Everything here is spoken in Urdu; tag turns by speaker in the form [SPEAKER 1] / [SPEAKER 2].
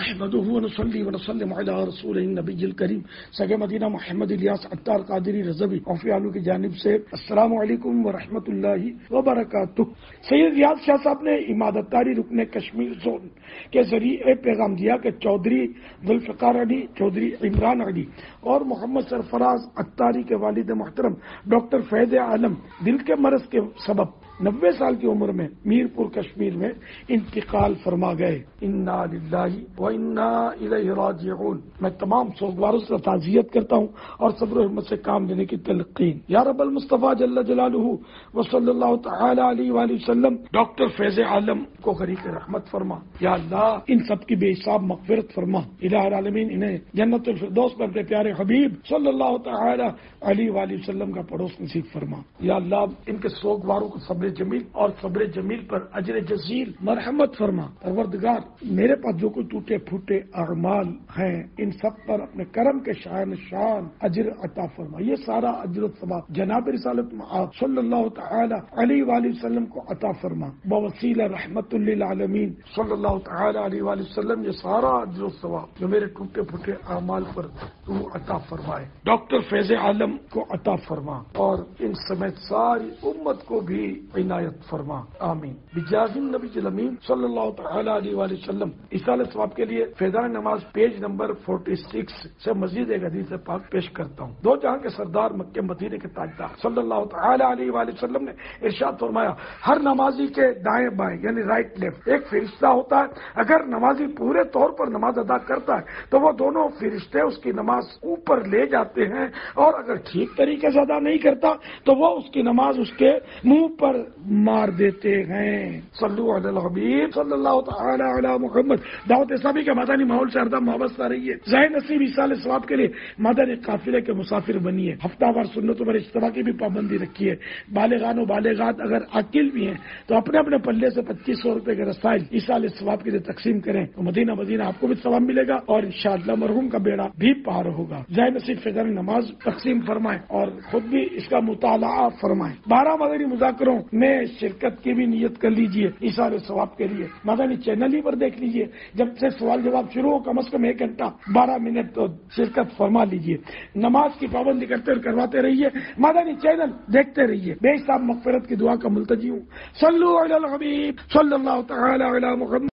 [SPEAKER 1] نحمده ونصلي ونسلم على رسول النبی الکریم سگے مدینہ محمد الیاس عطار قادری رضوی اوفی آلو کی جانب سے السلام علیکم ورحمۃ اللہ وبرکاتہ۔ سید ریاض شاہ صاحب نے عمادت داری رکن کشمیر زون کے ذریعے پیغام دیا کہ چودھری ذوالفقار علی، چودھری عمران علی اور محمد سرفراز عطاری کے والد محترم ڈاکٹر فیض عالم دل کے مرض کے سبب 90 سال کی عمر میں میرپور کشمیر میں انتقال فرما گئے۔ انا للہ و انا الیہ راجعون۔ میں تمام سوگواروں سے تعزیت کرتا ہوں اور صبر و ہمت سے کام لینے کی تلقین۔ یا رب المصطفیٰ جل جلالہ و صلی اللہ تعالی علیہ وآلہ وسلم ڈاکٹر فیض عالم کو غریق رحمت فرما۔ یا اللہ ان سب کی بے حساب مغفرت فرما۔ الہ العالمین انہیں جنت الفردوس پر اپنے پیارے حبیب صلی اللہ تعالی علیہ وآلہ وسلم کا پڑوس نصیب فرما۔ یا اللہ ان کے سوگواروں کو صبر جمیل اور صبر جمیل پر اجر جزیل مرحمت فرما۔ پروردگار میرے پاس جو کوئی ٹوٹے پھوٹے اعمال ہیں ان سب پر اپنے کرم کے شان اجر عطا فرما۔ یہ سارا اجر و ثواب جناب رسالت معاذ صلی اللہ تعالی علیہ وآلہ وسلم کو عطا فرما۔ بوسیلہ رحمت للعالمین صلی اللہ تعالی علیہ وآلہ وسلم یہ سارا اجر و ثواب جو میرے ٹوٹے پھوٹے اعمال پر تو عطا فرمائے، ڈاکٹر فیض عالم کو عطا فرما اور ان سمیت ساری امت کو بھی عنایت فرما، آمین۔ بجاہ النبی الامین صلی اللہ تعالی علیہ وآلہ وسلم۔ ایصال ثواب کے لیے فیضان نماز پیج نمبر 46 سے مزید ایک حدیث پاک پیش کرتا ہوں۔ دو جہاں کے سردار مکہ مدینے کے تاجدار صلی اللہ تعالی علیہ وآلہ وسلم نے ارشاد فرمایا، ہر نمازی کے دائیں بائیں یعنی رائٹ لیفٹ ایک فرشتہ ہوتا ہے۔ اگر نمازی پورے طور پر نماز ادا کرتا ہے تو وہ دونوں فرشتے اس کی نماز اوپر لے جاتے ہیں، اور اگر ٹھیک طریقے سے ادا نہیں کرتا تو وہ اس کی نماز اس کے منہ پر مار دیتے ہیں۔ صلو علی الحبیب صلی اللہ تعالی علی محمد۔ دعوت اسلامی کے مدنی ماحول سے ہردم محبت آ رہی ہے۔ ظاہر نصیب ایصال ثواب کے لیے مدنی قافلے کے مسافر بنیے، ہفتہ وار سنتوں پر اجتماع کی بھی پابندی رکھیے۔ بالغان و بالغات اگر عاقل بھی ہیں تو اپنے اپنے پلے سے 2500 روپے کے رسائل ایصال ثواب کے لیے تقسیم کریں تو مدینہ آپ کو بھی ثواب ملے گا اور انشاءاللہ مرحوم کا بیڑا بھی پار ہوگا۔ ظاہر نصیب فجر نماز تقسیم فرمائیں اور خود بھی اس کا مطالعہ فرمائیں۔ 12 مدنی مذاکروں میں شرکت کی بھی نیت کر لیجئے ایصال ثواب کے لیے۔ مدنی چینل ہی پر دیکھ لیجئے، جب سے سوال جواب شروع ہو کم از کم 1 گھنٹہ 12 منٹ تو شرکت فرما لیجئے۔ نماز کی پابندی کرتے اور کرواتے رہیے، مدنی چینل دیکھتے رہیے۔ بے حساب مغفرت کی دعا کا ملتجی ہوں۔ صلو علی الحبیب صلی اللہ تعالی علی محمد۔